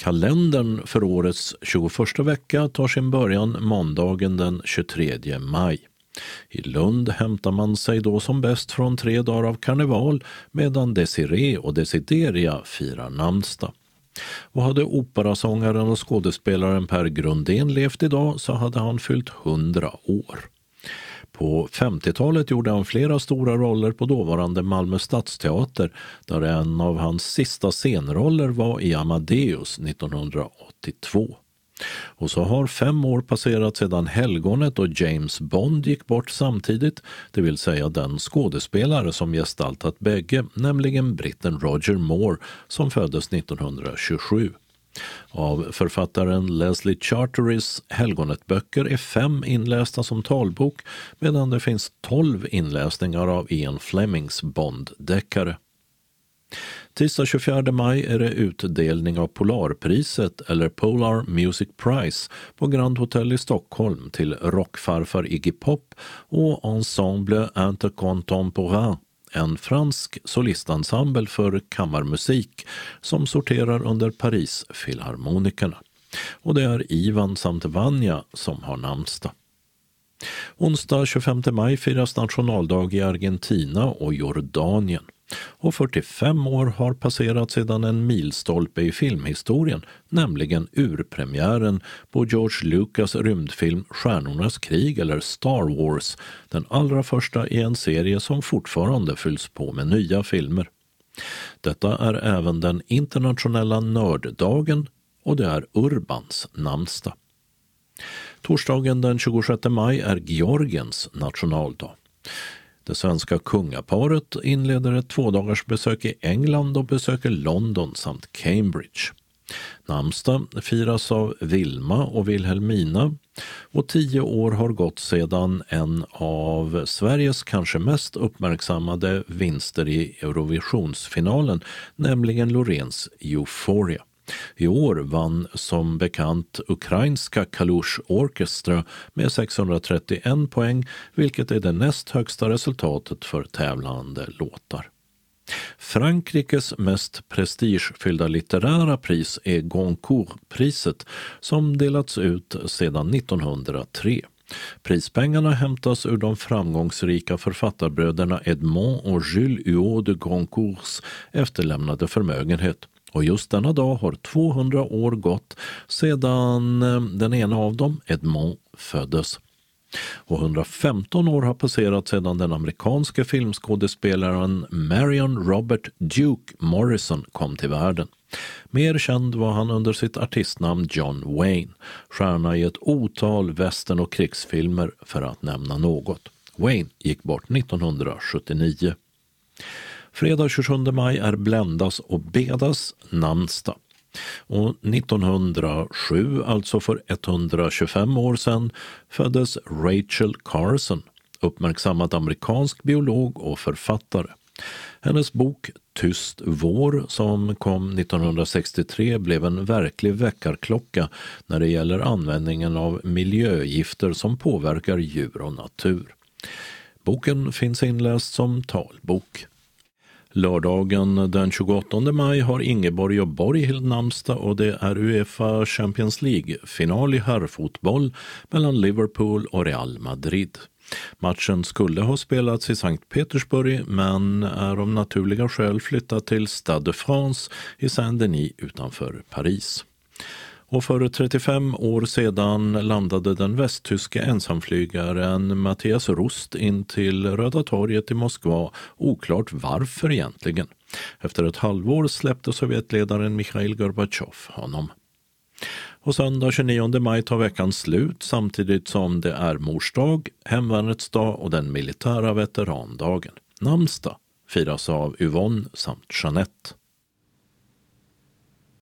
Kalendern för årets 21 vecka tar sin början måndagen den 23 maj. I Lund hämtar man sig då som bäst från 3 dagar av karneval medan Desiree och Desideria firar namnsdag. Och hade operasångaren och skådespelaren Per Grundén levt idag så hade han fyllt 100 år. På 50-talet gjorde han flera stora roller på dåvarande Malmö stadsteater där en av hans sista scenroller var i Amadeus 1982. Och så har 5 år passerat sedan Helgonet och James Bond gick bort samtidigt, det vill säga den skådespelare som gestaltat bägge, nämligen britten Roger Moore som föddes 1927. Av författaren Leslie Charterys Helgonetböcker är 5 inlästa som talbok medan det finns 12 inläsningar av Ian Flemings Bond-deckare. Tisdag 24 maj är det utdelning av Polarpriset eller Polar Music Prize på Grand Hotel i Stockholm till rockfarfar Iggy Pop och Ensemble Intercontemporain, en fransk solistensemble för kammarmusik som sorterar under Paris-filharmonikerna. Och det är Ivan samt Vanja som har namnsdag. Onsdag 25 maj firas nationaldag i Argentina och Jordanien. Och 45 år har passerat sedan en milstolpe i filmhistorien, nämligen urpremiären på George Lucas rymdfilm Stjärnornas krig eller Star Wars, den allra första i en serie som fortfarande fylls på med nya filmer. Detta är även den internationella nörddagen och det är Urbans namnsdag. Torsdagen den 26 maj är Georgiens nationaldag. Det svenska kungaparet inleder ett 2-dagars besök i England och besöker London samt Cambridge. Namnsdag firas av Vilma och Wilhelmina och 10 år har gått sedan en av Sveriges kanske mest uppmärksammade vinster i Eurovisionsfinalen, nämligen Loreens Euphoria. I år vann som bekant ukrainska Kalush Orchestra med 631 poäng, vilket är det näst högsta resultatet för tävlande låtar. Frankrikes mest prestigefyllda litterära pris är Goncourt-priset som delats ut sedan 1903. Prispengarna hämtas ur de framgångsrika författarbröderna Edmond och Jules Huot de Goncourts efterlämnade förmögenhet. Och just denna dag har 200 år gått sedan den ena av dem, Edmond, föddes. Och 115 år har passerat sedan den amerikanske filmskådespelaren Marion Robert Duke Morrison kom till världen. Mer känd var han under sitt artistnamn John Wayne, stjärna i ett otal western- och krigsfilmer för att nämna något. Wayne gick bort 1979. Fredag 27 maj är Bländas och Bedas namnsdag. Och 1907, alltså för 125 år sedan, föddes Rachel Carson, uppmärksammad amerikansk biolog och författare. Hennes bok Tyst vår som kom 1963 blev en verklig väckarklocka när det gäller användningen av miljögifter som påverkar djur och natur. Boken finns inläst som talbok. Lördagen den 28 maj har Ingeborg och Borghild namnsdag och det är UEFA Champions League-final i herrfotboll mellan Liverpool och Real Madrid. Matchen skulle ha spelats i Sankt Petersburg men är av naturliga skäl flyttat till Stade de France i Saint-Denis utanför Paris. Och för 35 år sedan landade den västtyske ensamflygaren Matthias Rust in till Röda torget i Moskva, oklart varför egentligen. Efter ett halvår släppte Sovjetledaren Mikhail Gorbachev honom. Och söndag 29 maj tar veckan slut samtidigt som det är morsdag, hemvärnets dag och den militära veterandagen. Namnsdag firas av Yvonne samt Jeanette.